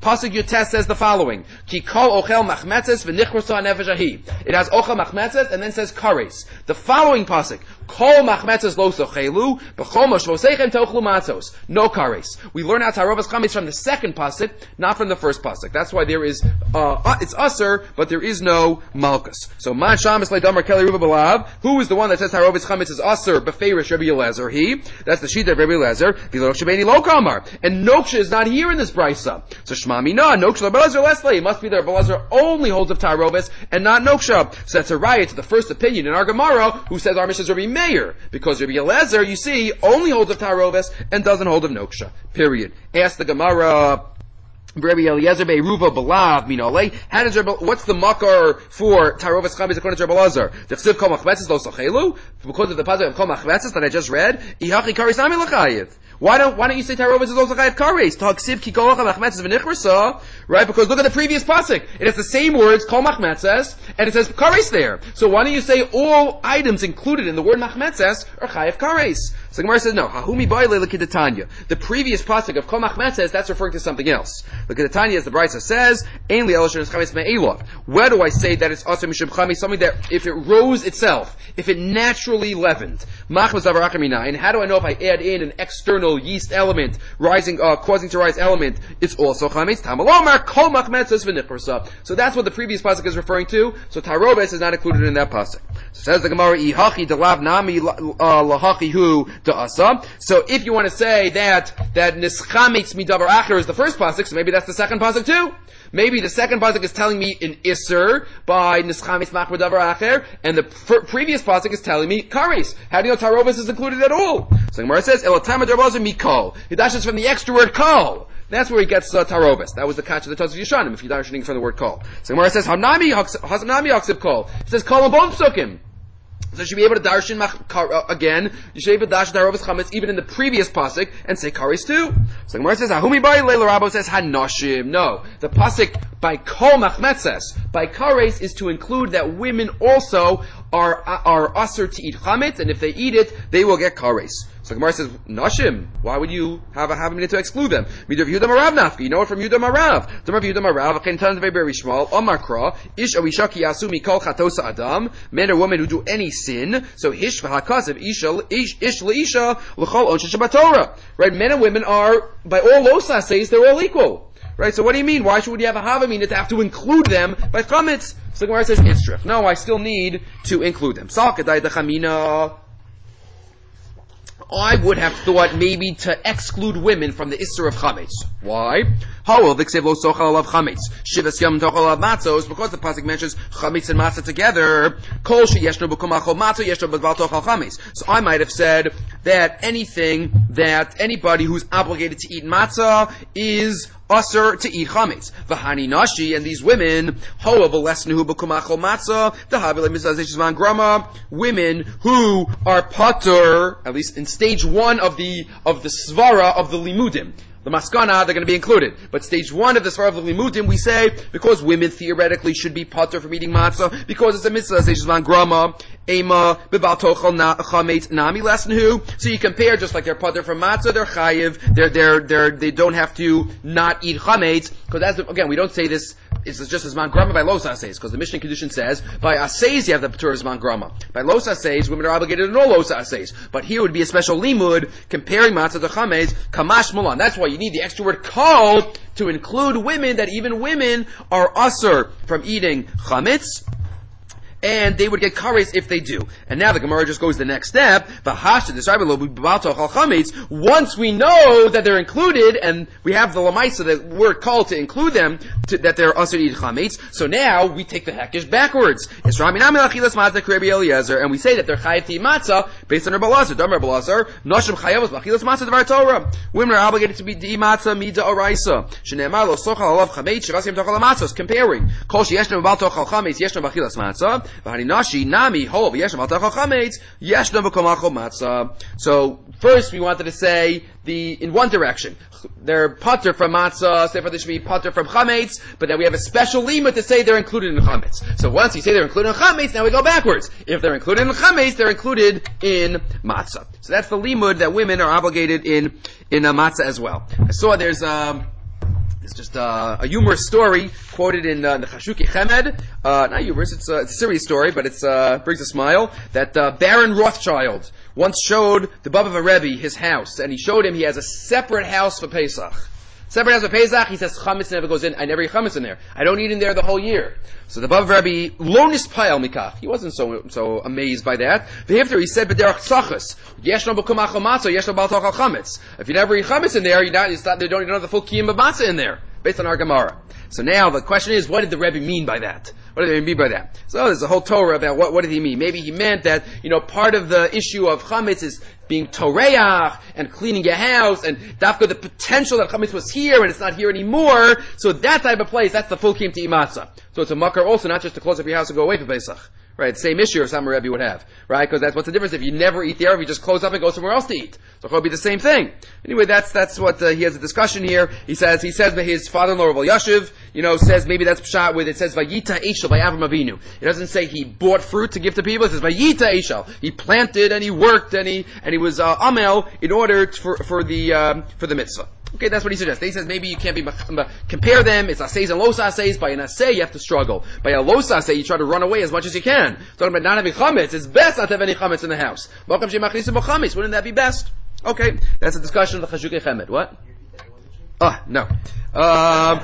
Pasuk Yutes says the following: Ki kol ochel machmetzes v'nichrosa nefesh ahi. It has ochel machmetzes and then says kares. The following pasuk: Kol machmetzes lo sochelu b'chol moshvosechem tochlu matzos. No kares. We learn out Tarovas Chametz from the second pasuk, not from the first pasuk. That's why there is uh, it's usher, but there is no malchus. So man shamis leidamar keli ruva balav. Who is the one that says Tarovas Chametz is usher beferish Rabbi Eliezer? He. That's the sheet of Rabbi Eliezer. V'lo shebeni lo kamar. And Noksha is not here in this brisa. So Shema Mina, Noksha Rabbi Leslie. It must be that Rabbi Eliezer only holds of Tarovas and not Noksha. So that's a riot to the first opinion in our Gemara, who says our Mishnah is Rabbi Meir, because Rabbi Eliezer, you see, only holds of Tarovas and doesn't hold of Noksha. Period. Ask the Gemara. Rabbi Eliezer Beiruva Balav Minole. How does Rabbi, what's the makar for Tarovas Chametz according to Rabbi Eliezer? The Chsiv Kol Machmetzes Lo Sochelu, because of the pasuk of Kol Machmetzes that I just read. Ihachi Karis Nami L'Chayiv. Why don't Why don't you say Tarovas is also Chayiv Karis? Taksiv Ki Kol Machmetzes V'Nichrasa. Right? Because look at the previous pasuk. It has the same words Kol Machmetzes and it says Karis there. So why don't you say all items included in the word Machmetzes are Chayiv Karis? So Gemara says no. Hahumi Ba'ile L'Kidatanya. The previous pasuk of Kol Machmetzes, that's referring to something else. Look at the Tanya, as the Brisa says, Ein li eloshen es chametz me'elov. Where do I say that it's also mishum chametz? Something that, if it rose itself, if it naturally leavened, machmas davar acher minayin. How do I know if I add in an external yeast element, rising, uh, causing to rise element, it's also chametz? Tamalomar kol machmetzes v'nichrasa. So that's what the previous pasuk is referring to. So Tarobes is not included in that pasuk. So says the Gemara, ihachi delav nami lahachi hu da'asa. So if you want to say that that nischametz midavar acher is the first pasuk, so maybe that's the second pasuk too. Maybe the second pasuk is telling me an isser by nischametz machmer davar acher, and the pr- previous pasuk is telling me kares. How do you know Tarovas is included at all? So Gemara says elatama darbaza mikol. He dashes from the extra word kol. That's where he gets uh, Tarovas. That was the catch of the Tosfos Yeshanim, if you're darshaning from the word kol. So Gemara says hanami hanami yaksiv kol. It says kol on both psukim. So you should be able to darshan uh, again. You should be able to darshan Tarovas Chametz even in the previous pasuk and say kares too. So Gemara says Hahumi Bai Leila Rabbo says Hanoshim. No, the pasuk by Kol Machmetzes by kares is to include that women also are are usher to eat chametz, and if they eat it, they will get kares. So Gemara says, Nashim, why would you have a, have a minute to exclude them? Midav Yehuda Marav Nafki, you know it from Yehuda Marav. Damav Yehuda Marav, Achen Tan Vei Beri Shmuel, Omar Kra, Ish Awisha Ki Yasu Mikol Chatosa Adam, men or women who do any sin, so Hish V'Hakasev Isha, Ish, Ish L'Isha, L'Chol Onshe Shabbat Torah. Right, men and women are, by all Losa says, they're all equal. Right, so what do you mean? Why should you have a Havamina to have to include them by Chametz? So Gemara says, Itzrif. No, I still need to include them. Salkadai Dechamina. I would have thought maybe to exclude women from the Isser of Chametz. Why? Because the pasuk mentions Chametz and Matzah together. So I might have said that anything, that anybody who's obligated to eat matzah is usher to eat chametz. V'hani nashi, and these women, women who are patur, at least in stage one of the of the svara of the limudim. The maskana, they're going to be included. But stage one of the svara of the limudim, we say, because women theoretically should be patur from eating matzah, because it's a mitzvah, seishman grama, ema, bibal tochal chametz nami lesnhu. So you compare, just like they're patur from matzah, they're chayiv, they're, they're, they're, they don't have to not eat chametz, because as, again, we don't say this, it's just as man grama by los aseis, because the Mishnah Kedushin says, by aseis you have the patur as man grama. By los aseis, women are obligated in all los aseis. But here would be a special limud, comparing matzah to chametz, kamash mulan. That's why you need the extra word kol to include women, that even women are usher from eating chametz, and they would get kares if they do. And now the Gemara just goes the next step. Once we know that they're included, and we have the lamaisa, the word call to include them, to, that they're usher to eat chametz, so now we take the hekesh backwards. And we say that they're chayav to eat matzah based on Rabbi Elazar. Rabbi Elazar, noshim chayavos b'achilas matzah devar Torah. Women are obligated to be to eat matzah mida oraisa. Shene'emar lo sochal alav chametz shevas yom tochal matzos. Comparing kol sheyeshna b'bal tochal chametz yeshna b'achilas matzah. So first we wanted to say the in one direction they're patur from matzah, sefer they should be patur from chametz, but then we have a special limit to say they're included in chametz. So once you say they're included in chametz, now we go backwards. If they're included in chametz, they're included in matzah. So that's the limud that women are obligated in in a matzah as well. I saw there's um It's just uh, a humorous story quoted in uh, the Chashukei Chemed. Uh, not humorous, it's, uh, it's a serious story, but it uh, brings a smile. That uh, Baron Rothschild once showed the Baba of a Rebbe his house, and he showed him he has a separate house for Pesach. Separate house for Pesach, he says chametz never goes in. I never eat chametz in there. I don't eat in there the whole year. So the Baba of Rebbe lo nispayel mikach. He wasn't so so amazed by that. V'hifter, he said, b'derech tzachas yesh no b'kum achal matzah, yesh no bal tochal chametz. If you never eat chametz in there, you not, not, they don't even have the full kiyum of matzah in there, based on our Gemara. So now the question is, what did the Rebbe mean by that? What did he mean by that? So there's a whole Torah about what, what did he mean. Maybe he meant that, you know, part of the issue of chametz is being toreach and cleaning your house, and dafka the potential that chametz was here and it's not here anymore. So that type of place, that's the full kiyum to eat matzah. So it's a makar also, not just to close up your house and go away for Pesach. Right, same issue or some Rebbe would have, right? Because that's what's the difference if you never eat there, if you just close up and go somewhere else to eat. So it would be the same thing. Anyway, that's that's what uh, he has a discussion here. He says he says that his father-in-law Rav Yashiv, you know, says maybe that's pshat with it says Vayita Eshel by Avram Avinu. It doesn't say he bought fruit to give to people. It says Vayita Eshel. He planted and he worked and he and he was uh, amel in order to, for for the um, for the mitzvah. Okay, that's what he suggests. He says maybe you can't be compare them. It's aseis and los aseis. By an asay, you have to struggle. By a los asay, you try to run away as much as you can. Talking about not having chametz, it's best not to have any chametz in the house. Wouldn't that be best? Okay, that's a discussion of the Chashukei Chemed. What? Oh, no. Um,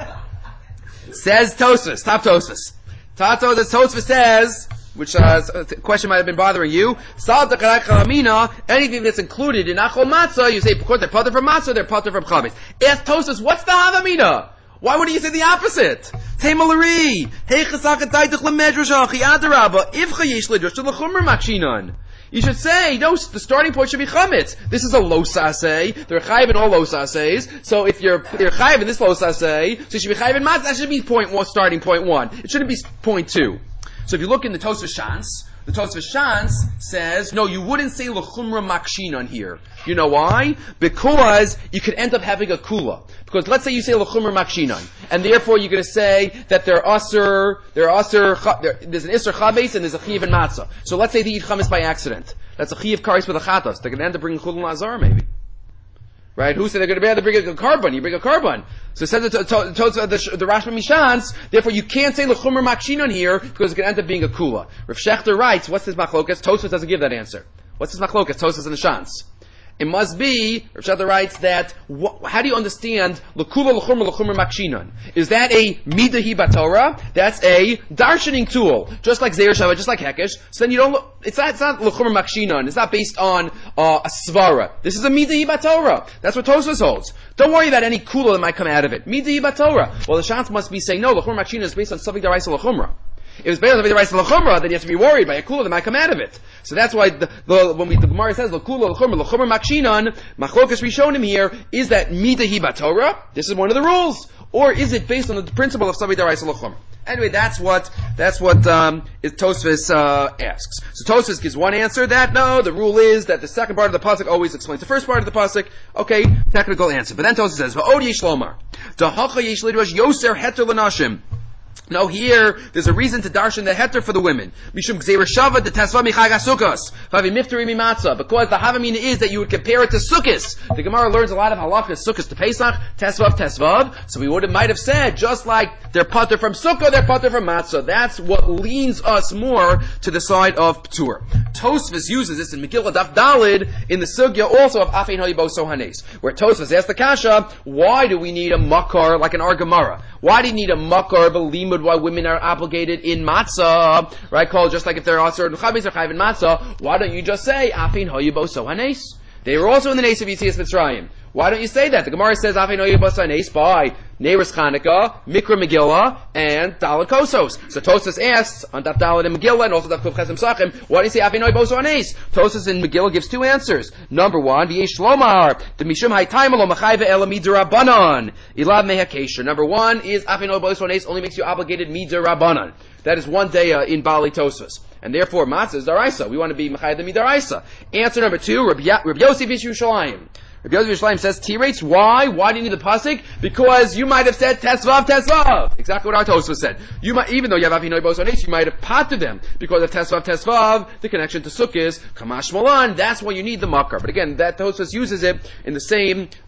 says Tosfos. Top Tosfos. Tato, the Tosfos says, which uh, the question might have been bothering you. Anything that's included in achol matzah, you say because they're pater from matzah, they're pater from chametz. Ask Tosfos, what's the havamina? Why would you say the opposite? Temalari, hey chesakataytich lemedrash achi adarabba if chayesh lidrash to lechumer makshinan. You should say, no, the starting point should be chametz. This is a los asay. They're chayiv in all los asays. So if you're, you're chayiv in this los asay, so you should be chayiv in matzah, that should be point one, starting point one. It shouldn't be point two. So if you look in the Tosfos Shans, the Tosfos Shans says, no, you wouldn't say l'chumra makshinan here. You know why? Because you could end up having a kula. Because let's say you say l'chumra makshinan, and therefore you're going to say that they're usher, they're usher, there's an isser chabes and there's a chiv and matzah. So let's say they eat chametz by accident. That's a chiv karis with a chatos. They're going to end up bringing chulun lazar maybe. Right? Who said they're going to be able to bring a carbon? You bring a carbon. So it says the, the, the, the, the Rashba Mishans, therefore you can't say l'chumra makshinan here because it can end up being a kula. Rav Shechter writes, what's this machlokas? Tosfos doesn't give that answer. What's this machlokas? Tosfos and the Shans. It must be, Rav Shechter writes that, wh- how do you understand l'kula l'chumra l'chumra makshinan? Is that a midahi batorah? That's a darshaning tool. Just like Zeir Shava, just like Hekesh. So then you don't, it's not, it's not l'chumra makshinan. It's not based on uh, a svara. This is a midahi batorah. That's what Tosfos holds. Don't worry about any kula that might come out of it. Midahi batorah. Well, the Shans must be saying, no, l'chumra makshinan is based on something daraisa l'chumra. If it's based on the rice of l'chumra, then you have to be worried by a kula that might come out of it. So that's why the, the when we the Gemara says l'kula l'chumra l'chumra makshinan, machlokas rishonim here is that midahi batorah. This is one of the rules, or is it based on the principle of somebody daraisa l'chumra? Anyway, that's what that's what um, is Tosfos uh, asks. So Tosfos gives one answer that no, the rule is that the second part of the pasuk always explains the first part of the pasuk. Okay, technical answer. But then Tosfos says va'od yesh lomar dahacha yesh lidrash yoser heter l'nashim. No, here, there's a reason to darshan the heter for the women. Mishum gzeir shava de tasva michag ha-sukkos. Vavi mifteri mi-matzah. Because the havamina is that you would compare it to sukkos. The Gemara learns a lot of halachas, sukkos to Pesach, tesvav, tesvav. So we would have, might have said, just like they're pater from sukkah, they're pater from matzah. That's what leans us more to the side of ptur. Tosfos uses this in Megillah Daf Dalid in the sugya also of Afein Hayiboso Hanes, where Tosfos asks the kasha, why do we need a makar like an Ar Gemara? Why do you need a makar of a limud why women are obligated in matzah? Right, called just like if they're also in chabis or chayv in matzah, why don't you just say Afein Hayiboso Hanes? They were also in the Nes of Yitzias Mitzrayim. Why don't you say that? The Gemara says Afein Hayiboso Hanes by Neiros Chanukah, Mikra Megillah, and Dalet Kosos. So Tosfos asks on Daf Dalet and Megillah, and also Daf Kuf Chesem Sachim, why do you say Afein Hayiboso Hanes? Tosfos in Megillah gives two answers. Number one, V'yesh Lomar, the Mishum Haytaim Lo Machayve Ela Midirabanan, Ilav Mehakesha. Number one is Afein Hayiboso Hanes only makes you obligated Midirabanan. That is one day uh, in Bali Tosfos. And therefore, matzah is daraisa. We want to be mechayed the midaraisa. Answer number two, Rabbi Yosef Ish Yerushalayim. Rabbi Yosef Yerushalayim says, T-rates, why? Why do you need the pasuk? Because you might have said, Tesvav, Tesvav. Exactly what our Tosfos said. You might, even though you have Avinu Boso Hanes, you might have patted them. Because of Tesvav, Tesvav, the connection to Sukkot, Kamash Malan, that's why you need the makar. But again, that Tosfos uses it in the same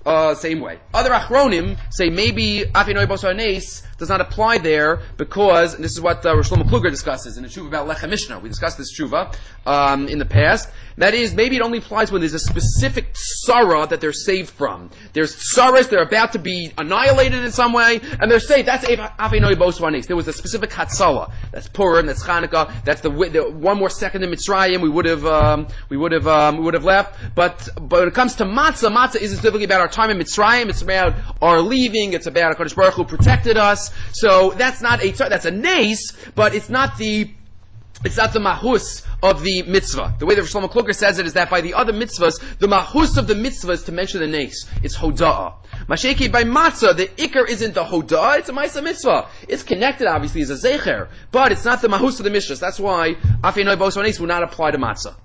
uh, same way. Other achronim say maybe Afinoi Bosar Nes does not apply there because, and this is what uh, Rosh Shlomo Kluger discusses in the Tshuva about Lechem Mishnah. We discussed this Tshuva um, in the past. That is, maybe it only applies when there's a specific tzara that they're saved from. There's tzaras, they're about to be annihilated in some way, and they're saved. That's Afinoi Bosar Nes. There was a specific Hatzala. That's Purim, that's Chanukah, that's the, the one more second in Mitzrayim, we would have, um, we would have, um, we would have left. But, but when it comes to matzah, matzah isn't specifically about our time in Mitzrayim, it's about our leaving, it's about HaKadosh Baruch Hu protected us. So that's not a, that's a nes, but it's not the, it's not the mahus of the mitzvah. The way that Shlomo Kluger says it is that by the other mitzvahs, the mahus of the mitzvah is to mention the nes. It's hoda'ah. Masheki by matzah, the ikar isn't the hoda'ah, it's a ma'aseh mitzvah. It's connected obviously as a zecher, but it's not the mahus of the mitzvahs. That's why Afinoi Bosar Nes will not apply to matzah.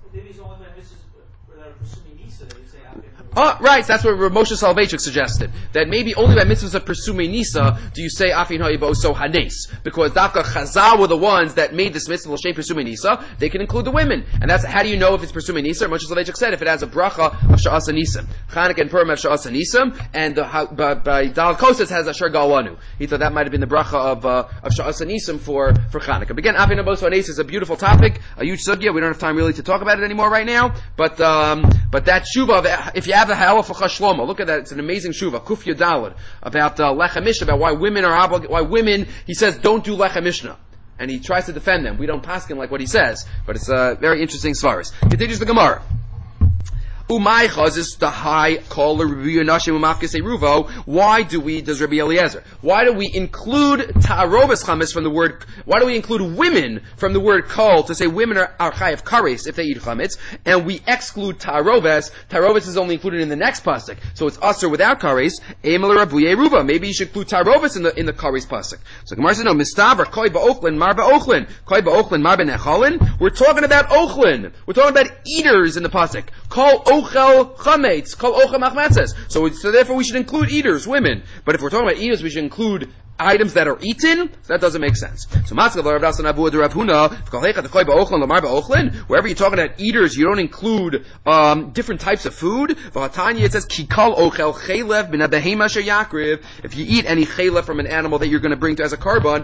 Oh, right, that's what Rav Moshe Soloveitchik suggested. That maybe only by mitzvahs of Persumei Nisa do you say Afin Ha'Yiboso Hanes. Because Dafka Chazal were the ones that made this mitzvah L'Shem Persumei Nisa, they can include the women. And that's, how do you know if it's Persumei Nisa? Rav Moshe Soloveitchik said if it has a bracha of Sha'asa Nisim. Chanukah and Purim have Sha'asa Nisim, and uh, by, by Dal Kosas has Asher Galanu. He thought that might have been the bracha of, uh, of Sha'asa Nisim for, for Chanukah. But again, Afin Ha'Yiboso Hanes is a beautiful topic, a huge sugya. We don't have time really to talk about it anymore right now. But, um, but that shuvah, if you have the halacha Shlomo, look at that, it's an amazing shuvah, Kuf Yudalad, about uh, Lechem Mishnah, about why women are oblig- why women, he says, don't do Lechem Mishnah. And he tries to defend them. We don't paskin like what he says, but it's a uh, very interesting svaris. Continues the Gemara. Umaychaz is the high caller Rabbi Nashim Umafkes Ruvo. Why do we, does Rabbi Eliezer, why do we include Ta'arovas Chametz from the word, why do we include women from the word kol to say women are, are chayav kares if they eat chametz, and we exclude Ta'arovas? Ta'arovas is only included in the next pasuk, so it's usher without kares. Emel Rabuye Ruva. Maybe you should include Ta'arovas in the, in the kares pasuk. So Gemara says, no, Mistaver, koi ba'ochlin, mar ba'ochlin, koi ba'ochlin, mar b'necholin. We're talking about ochlin. We're talking about eaters in the pasuk. Kol ochel chametz, kol ochel machmetzes. So, so therefore we should include eaters, women. But if we're talking about eaters, we should include items that are eaten. So that doesn't make sense. So wherever you're talking about eaters, you don't include um, different types of food. It says kikal ochel chelev bin abehema sheyakriv. If you eat any chelev from an animal that you're going to bring to as a carbon,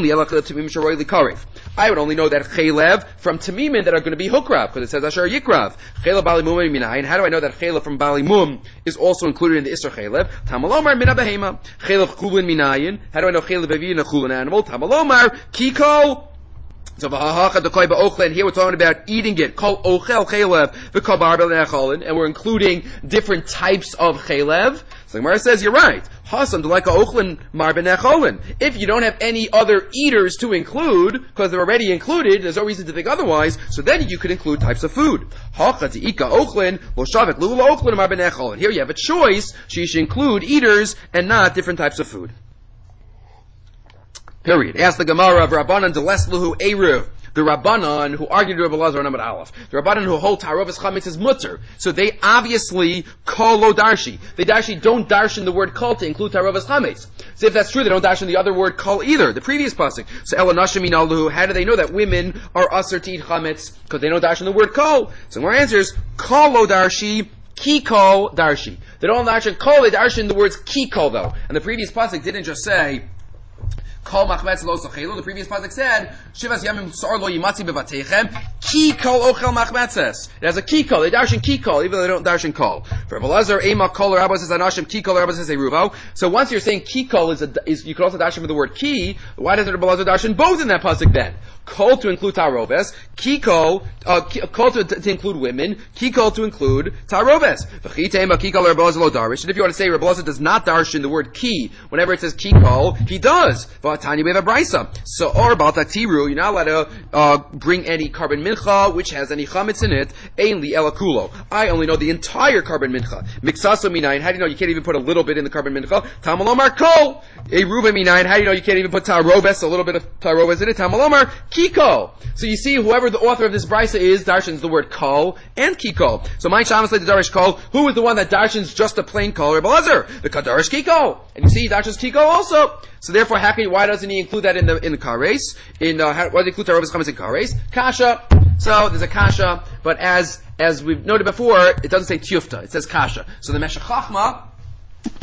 I would only know that chelev from tamimin that are going to be hukrav, because it says asher yikrav. Chelev bali mum minayin. How do I know that chelev from bali mum is also included in the isser chelev? Tamalomar min abehema. Chelev chulin minayin. How do I know chelev avi in a chulin animal? Tamalomar kikol. So and here we're talking about eating it. Kol ochel chelev v'kol barbel necholin, and we're including different types of chelev. So Gemara says you're right. Hasan like ochlin mar benecholin. If you don't have any other eaters to include, because they're already included, there's no reason to think otherwise. So then you could include types of food. Hacha ika ochlin lo shavik lula ochlin mar benecholin. Here you have a choice. So you should include eaters and not different types of food. Period. Ask the Gemara of Rabbanan delesluhu eruv. The Rabbanan who argued with Rabbi Lazar on Amud Aleph. The Rabbanan who hold Ta'arovas Chametz is mutter. So they obviously kol lo darshi. They darshi don't darshan the word kol to include Ta'arovas Chametz. So if that's true, they don't darshan the other word kol either, the previous pasuk. So Ela Nashim Minaluhu, how do they know that women are usher to eat Chametz? Because they don't darshan the word kol. So our answer is kol lo darshi, ki kol darshi. They don't darshan kol, they darshan the words ki kol though. And the previous pasuk didn't just say Kol machmetz lo sochelu. The previous pasuk said, Shivas yamim sar lo yimatzi bevatechem, ki kol ochel machmetzes. It has a ki kol. They darshan ki kol, even though they don't darshan kol. For Rabbi Lazar, ema kol rabba says anashim, ki kol rabba says eruvo. So once you're saying ki kol is, a, is you can also darshan with the word ki, why does Rabbi Lazar darshan both in that pasuk then? Kol to include Ta'aroves, Kiko, uh, Kol to, to include women, Kiko to include Ta'aroves. And if you want to say Rabbi Elazar does not darshan the word ki, whenever it says Kiko, he does. Tanya, we have a brisa. So, or about that tiru, you're not allowed to uh, bring any carbon mincha which has any chametz in it. Ainli elakulo. I only know the entire carbon mincha. Mixaso minayin. How do you know you can't even put a little bit in the carbon mincha? Tamalomar kol. A ruba minayin. How do you know you can't even put Ta'aroves, a little bit of Ta'aroves in it? Tamalomar Kiko. So you see, whoever the author of this brisa is, darshans the word kol and Kiko. So my shamas like the darish kol. Who is the one that darshans just a plain kol? Rabbi Elazar, the kadarish Kiko. And you see, he darshans Kiko also. So therefore, how can, why doesn't he include that in the in the kares? In uh, how, why does he include Ta'arovas chametz in kares? Kasha. So there's a kasha, but as as we've noted before, it doesn't say tiyufta. It says kasha. So the Meshech Chachma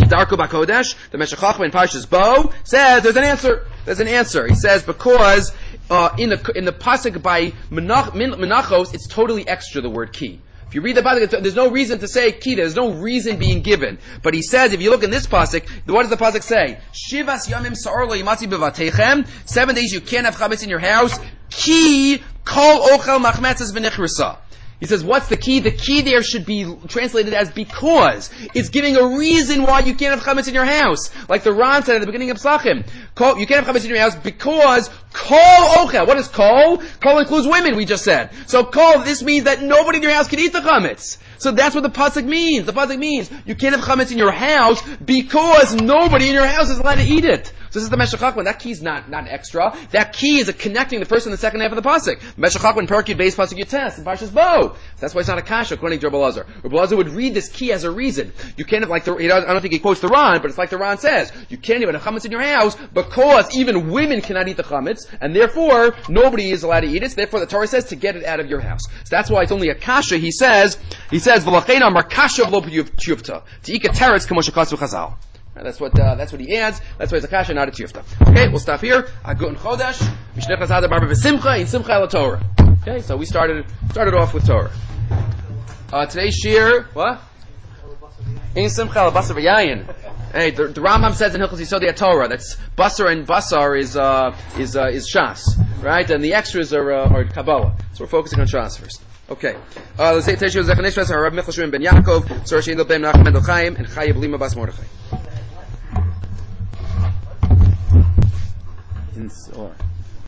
Darko Bakodesh, the Meshech Chochmah in Parshas Bo, says there's an answer. There's an answer. He says because uh, in the in the pasuk by Menach, Menachos, it's totally extra. The word ki. If you read the pasuk, there's no reason to say ki. There's no reason being given. But he says, if you look in this pasuk, what does the pasuk say? Shivas yamim sa'or lo yimatzi bevatechem. Seven days you can't have chametz in your house. Ki kol ochel machmetzes v'nichrasa. He says, what's the key? The key there should be translated as because. It's giving a reason why you can't have chametz in your house. Like the Ran said at the beginning of Psachim. You can't have chametz in your house because kol ochel. What is kol? Kol includes women, we just said. So kol, this means that nobody in your house can eat the chametz. So that's what the pasuk means. The pasuk means you can't have chametz in your house because nobody in your house is allowed to eat it. So this is the Meshech Chochmah. That key is not, not extra. That key is a connecting the first and the second half of the pasuk. Meshech Chochmah, Perkid, base pasuk Yutes, and Parshas Bo. So that's why it's not a kasha, according to Rabbi Elazar. Rabbi Elazar would read this key as a reason. You can't have, like the, I don't think he quotes the Ran, but it's like the Ran says. You can't even have chametz in your house because even women cannot eat the chametz, and therefore nobody is allowed to eat it. So therefore the Torah says to get it out of your house. So that's why it's only a kasha. He says, he says, V'lachena mar kasha v'lo p'yuvta. T'ika teretz k'mo shekasu chazal. That's what uh, that's what he adds. That's why it's a kasha, not a tiyufta. Okay, we'll stop here. Agun chodesh, mishnechas hadar barba v'simcha in simcha el Torah. Okay, so we started started off with Torah. Uh, today's shir, what? In simcha el basar v'yayin. Hey, the, the Rambam says in Hilchos Yisodei Torah that's basar and basar is uh, is uh, is Shas, right? And the extras are uh, are Kabbalah. So we're focusing on Shas first. Okay. Uh, let's say Teshuvah Zechaneshvas, Rabbi Michal Shimon ben Yaakov, Sor Shein Ben Menachem Mendel Chaim, and Chaya Blima Bas Mordechai. In, or